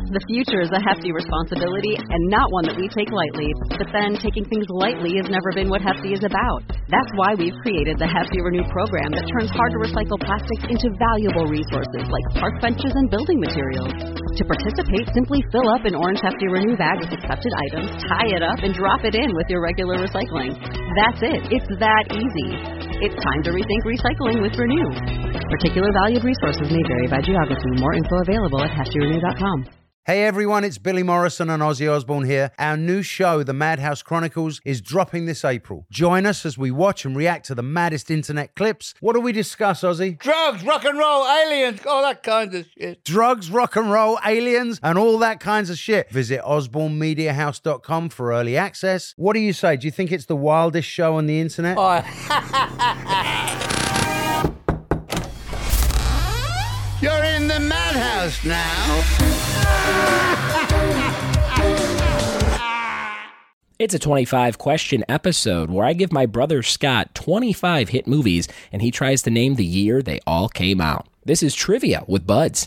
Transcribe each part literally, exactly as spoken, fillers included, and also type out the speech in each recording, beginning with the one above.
The future is a hefty responsibility and not one that we take lightly. But then, taking things lightly has never been what Hefty is about. That's why we've created the Hefty Renew program that turns hard-to-recycle plastics into valuable resources like park benches and building materials. To participate, simply fill up an orange Hefty Renew bag with accepted items, tie it up, and drop it in with your regular recycling. That's it. It's that easy. It's time to rethink recycling with Renew. Particular valued resources may vary by geography. More info available at hefty renew dot com. Hey everyone, it's Billy Morrison and Ozzy Osbourne here. Our new show, The Madhouse Chronicles, is dropping this April. Join us as we watch and react to the maddest internet clips. What do we discuss, Ozzy? Drugs, rock and roll, aliens, all that kind of shit. Drugs, rock and roll, aliens, and all that kinds of shit. Visit osborne media house dot com for early access. What do you say? Do you think it's the wildest show on the internet? Oh. You're in the madhouse now. It's a twenty-five question episode where I give my brother Scott twenty-five hit movies and he tries to name the year they all came out. This is Trivia with Buds.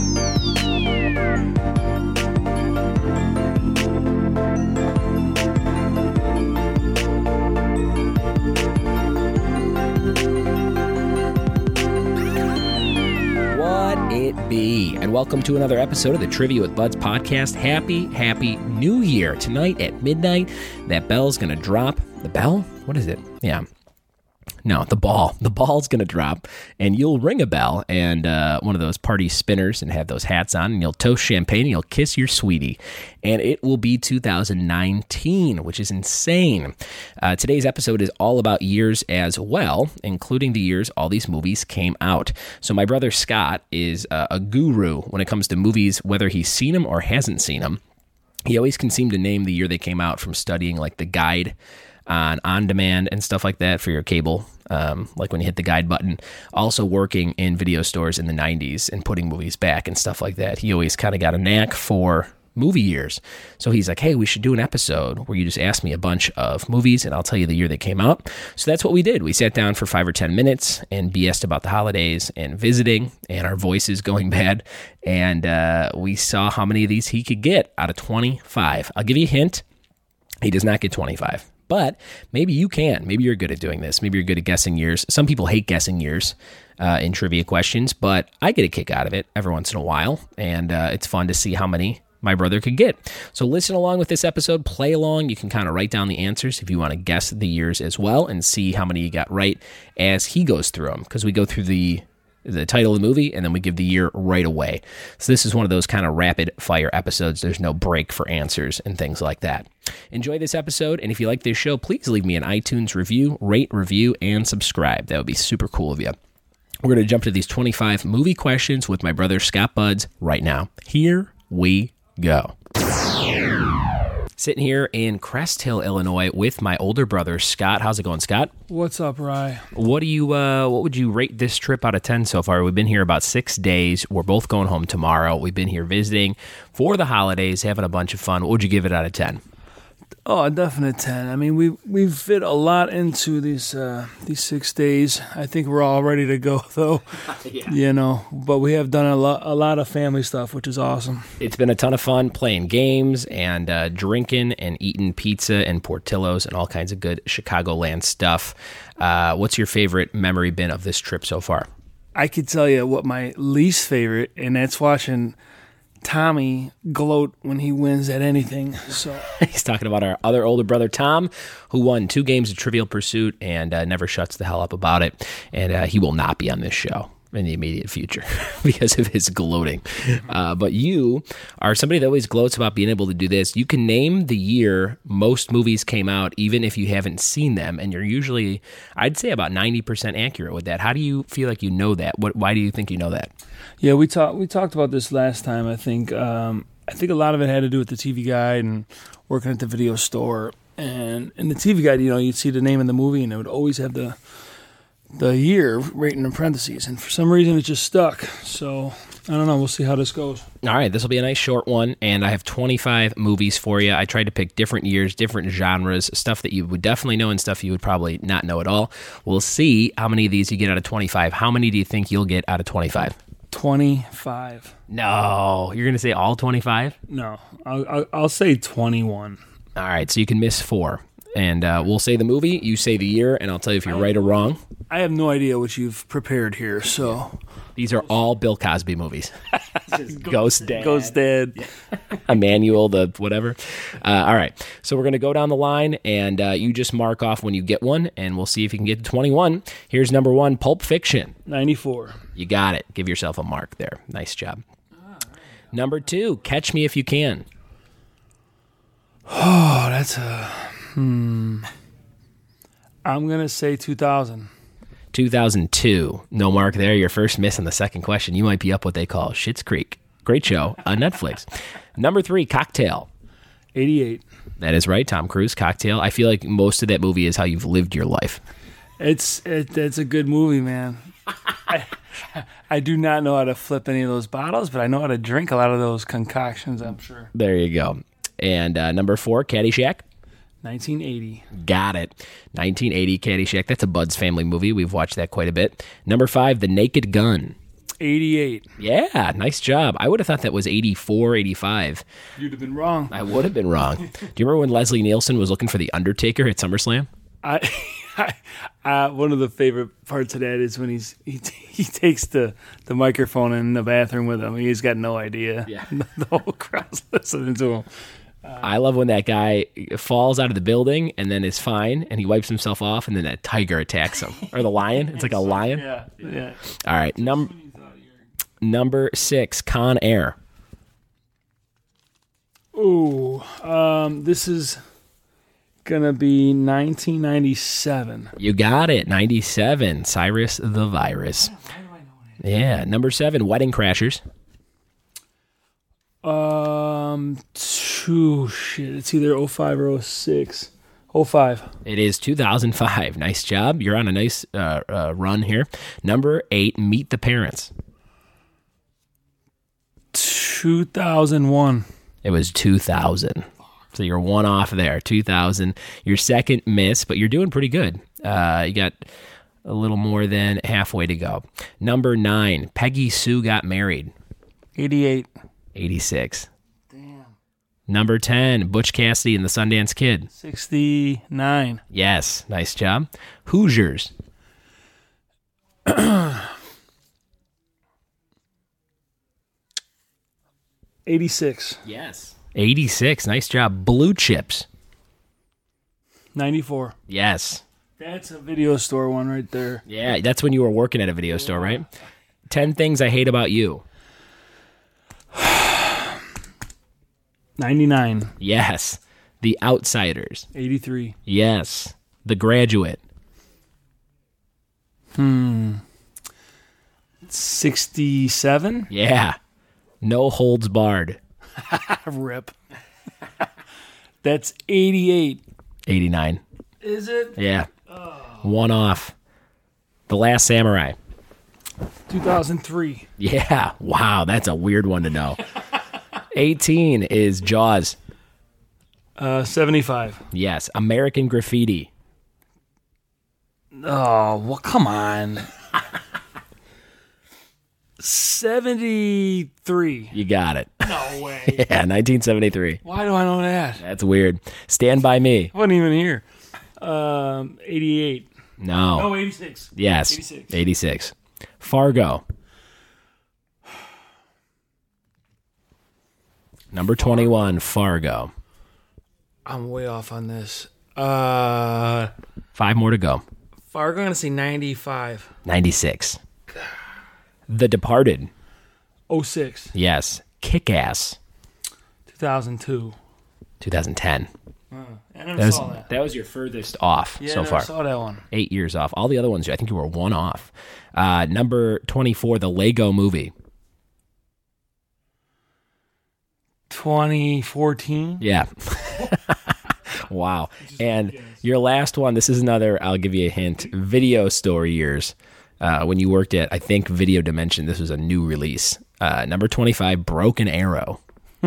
It be, and welcome to another episode of the Trivia with Buds podcast. Happy, happy New Year. Tonight at midnight, that bell's gonna drop. The bell? What is it? Yeah. No, the ball. The ball's going to drop, and you'll ring a bell and uh, one of those party spinners and have those hats on, and you'll toast champagne, and you'll kiss your sweetie. And it will be two thousand nineteen, which is insane. Uh, today's episode is all about years as well, including the years all these movies came out. So my brother Scott is uh, a guru when it comes to movies, whether he's seen them or hasn't seen them. He always can seem to name the year they came out from studying like the guide on on-demand and stuff like that for your cable, um, like when you hit the guide button. Also working in video stores in the nineties and putting movies back and stuff like that. He always kind of got a knack for movie years. So he's like, hey, we should do an episode where you just ask me a bunch of movies and I'll tell you the year they came out. So that's what we did. We sat down for five or ten minutes and B S'd about the holidays and visiting and our voices going bad. And uh, we saw how many of these he could get out of twenty-five. I'll give you a hint. He does not get twenty-five. But maybe you can. Maybe you're good at doing this. Maybe you're good at guessing years. Some people hate guessing years uh, in trivia questions, but I get a kick out of it every once in a while, and uh, it's fun to see how many my brother could get. So listen along with this episode. Play along. You can kind of write down the answers if you want to guess the years as well and see how many you got right as he goes through them, because we go through the the title of the movie, and then we give the year right away. So this is one of those kind of rapid-fire episodes. There's no break for answers and things like that. Enjoy this episode, and if you like this show, please leave me an iTunes review, rate, review, and subscribe. That would be super cool of you. We're going to jump to these twenty-five movie questions with my brother Scott Buds right now. Here we go. Sitting here in Crest Hill, Illinois, with my older brother Scott. How's it going, Scott? What's up, Rye? What do you? Uh, what would you rate this trip out of ten so far? We've been here about six days. We're both going home tomorrow. We've been here visiting for the holidays, having a bunch of fun. What would you give it out of ten? Oh, a definite ten. I mean, we we've fit a lot into these uh, these six days. I think we're all ready to go, though. yeah. You know, but we have done a lot a lot of family stuff, which is awesome. It's been a ton of fun playing games and uh, drinking and eating pizza and Portillo's and all kinds of good Chicagoland stuff. Uh, what's your favorite memory been of this trip so far? I could tell you what my least favorite, and that's watching Tommy gloat when he wins at anything. So he's talking about our other older brother Tom, who won two games of Trivial Pursuit and uh, never shuts the hell up about it. And uh, he will not be on this show in the immediate future because of his gloating. Uh, but you are somebody that always gloats about being able to do this. You can name the year most movies came out, even if you haven't seen them, and you're usually, I'd say, about ninety percent accurate with that. How do you feel like you know that? What? Why do you think you know that? Yeah, we talked we talked about this last time. I think um, I think a lot of it had to do with the T V Guide and working at the video store. And in the T V Guide, you know, you'd see the name of the movie, and it would always have the the year written in parentheses. And for some reason, it just stuck. So I don't know. We'll see how this goes. All right, this will be a nice short one, and I have twenty-five movies for you. I tried to pick different years, different genres, stuff that you would definitely know and stuff you would probably not know at all. We'll see how many of these you get out of twenty-five. How many do you think you'll get out of twenty-five? twenty-five. No, you're going to say all twenty-five? No, I'll, I'll, I'll say twenty-one. All right, so you can miss four. And uh, we'll say the movie, you say the year, and I'll tell you if you're right or wrong. I have no idea what you've prepared here, so. These are all Bill Cosby movies. Ghost Dad. Ghost Dad. Emmanuel, the whatever. Uh, all right, so we're going to go down the line, and uh, you just mark off when you get one, and we'll see if you can get to twenty-one. Here's number one, Pulp Fiction. ninety-four. You got it. Give yourself a mark there. Nice job. Number two, Catch Me If You Can. Oh, that's a... Hmm. I'm going to say two thousand. two thousand two. No mark there. Your first miss on the second question. You might be up what they call Schitt's Creek. Great show on Netflix. Number three, Cocktail. eighty-eight. That is right, Tom Cruise, Cocktail. I feel like most of that movie is how you've lived your life. It's it, it's a good movie, man. I, I do not know how to flip any of those bottles, but I know how to drink a lot of those concoctions, I'm sure. There you go. And uh, number four, Caddyshack. nineteen eighty. Got it. nineteen eighty, Caddyshack. That's a Bud's Family movie. We've watched that quite a bit. Number five, The Naked Gun. eighty-eight. Yeah, nice job. I would have thought that was eighty-four, eighty-five. You'd have been wrong. I would have been wrong. Do you remember when Leslie Nielsen was looking for The Undertaker at SummerSlam? I, I, uh, one of the favorite parts of that is when he's he, he takes the, the microphone in the bathroom with him. He's got no idea. Yeah. The whole crowd's listening to him. I love when that guy falls out of the building and then is fine, and he wipes himself off, and then that tiger attacks him. Or the lion. It's like a lion. Yeah, yeah. All right. Num- number six, Con Air. Ooh, um, this is going to be nineteen ninety-seven. You got it. ninety-seven, Cyrus the Virus. Yeah. Number seven, Wedding Crashers. Um, two, shit, it's either oh five or oh six. oh five. It is two thousand five. Nice job. You're on a nice uh, uh, run here. Number eight, Meet the Parents. two thousand one. It was two thousand. So you're one off there, two thousand. Your second miss, but you're doing pretty good. Uh, you got a little more than halfway to go. Number nine, Peggy Sue Got Married. eighty-eight. eighty-six. Damn. Number ten, Butch Cassidy and the Sundance Kid. sixty-nine. Yes, nice job. Hoosiers. eighty-six. Yes. eighty-six, nice job. Blue Chips. ninety-four. Yes. That's a video store one right there. Yeah, that's when you were working at a video store, right? ten Things I Hate About You. ninety-nine. Yes. The Outsiders. eighty-three. Yes. The Graduate. Hmm. sixty-seven? Yeah. No Holds Barred. Rip. That's eighty-eight. eighty-nine. Is it? Yeah. One off. The Last Samurai. two thousand three. Yeah. Wow, that's a weird one to know. eighteen is Jaws. Uh, seventy-five. Yes. American Graffiti. Oh, well, come on. seventy-three. You got it. No way. Yeah, nineteen seventy-three. Why do I know that? That's weird. Stand By Me. I wasn't even here. Um, eighty-eight. No. Oh, eighty-six. Yes. eighty-six. eighty-six. Fargo. Number twenty-one, Fargo. I'm way off on this. Uh, Five more to go. Fargo, I'm going to say ninety-five. ninety-six. The Departed. oh six. Yes. Kick-Ass. two thousand two. twenty ten. Uh, I never That was, saw that. that was your furthest off Yeah, so I never far. saw that one. Eight years off. All the other ones, I think you were one off. Uh, number twenty-four, The Lego Movie. twenty fourteen. Yeah. Wow. And your last one, this is another, I'll give you a hint, video store years. Uh, when you worked at, I think, Video Dimension, this was a new release. Uh, number twenty-five, Broken Arrow.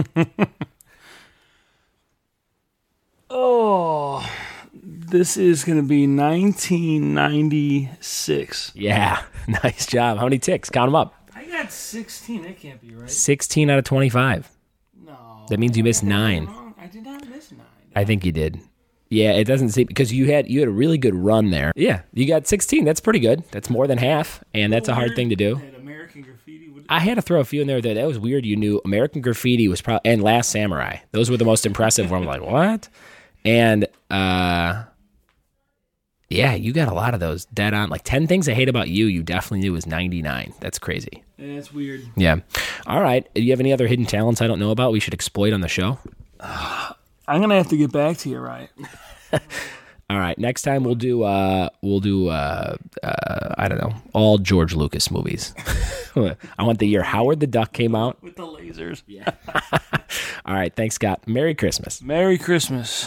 Oh, this is going to be nineteen ninety-six. Yeah. Nice job. How many ticks? Count them up. I got got sixteen. That can't be right. sixteen out of twenty-five. No. That means you missed nine. Wrong. I did not miss nine. I think you did. Yeah, it doesn't seem because you had you had a really good run there. Yeah, you got sixteen. That's pretty good. That's more than half, and that's a hard thing to do. Had American Graffiti. Would... I had to throw a few in there that that was weird. You knew American Graffiti was probably and Last Samurai. Those were the most impressive. Where I'm like, what? And uh, yeah, you got a lot of those dead on. Like ten Things I Hate About You. You definitely knew was ninety-nine. That's crazy. Yeah, that's weird. Yeah. All right. Do you have any other hidden talents I don't know about we should exploit on the show? I'm gonna have to get back to you, right? All right. Next time we'll do uh, we'll do uh, uh, I don't know, all George Lucas movies. I want the year Howard the Duck came out With the lasers. Yeah. All right. Thanks, Scott. Merry Christmas. Merry Christmas.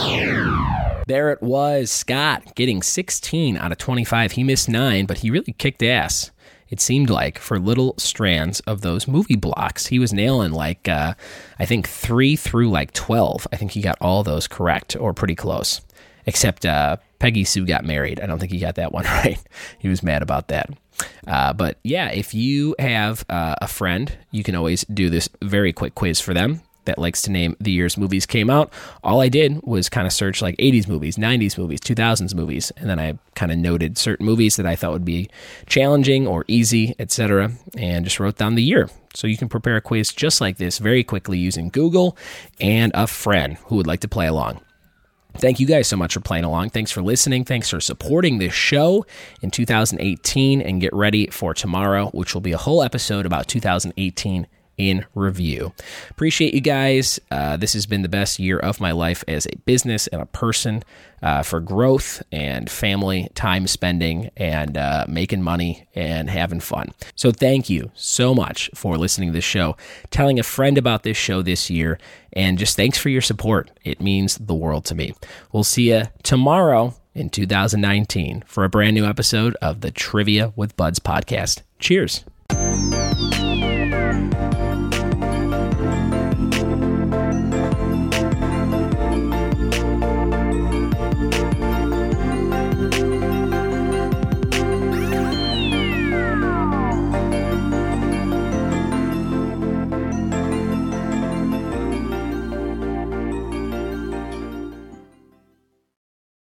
There it was. Scott getting sixteen out of twenty-five. He missed nine, but he really kicked ass. It seemed like for little strands of those movie blocks, he was nailing like, uh, I think three through like twelve. I think he got all those correct or pretty close, except uh, Peggy Sue Got Married. I don't think he got that one right. He was mad about that. Uh, but yeah, if you have uh, a friend, you can always do this very quick quiz for them that likes to name the year's movies came out. All I did was kind of search like eighties movies, nineties movies, two thousands movies, and then I kind of noted certain movies that I thought would be challenging or easy, et cetera, and just wrote down the year. So you can prepare a quiz just like this very quickly using Google and a friend who would like to play along. Thank you guys so much for playing along. Thanks for listening. Thanks for supporting this show in two thousand eighteen, and get ready for tomorrow, which will be a whole episode about two thousand eighteen in review. Appreciate you guys. Uh, this has been the best year of my life as a business and a person uh, for growth and family time spending and uh, making money and having fun. So thank you so much for listening to this show, telling a friend about this show this year, and just thanks for your support. It means the world to me. We'll see you tomorrow in two thousand nineteen for a brand new episode of the Trivia with Buds podcast. Cheers.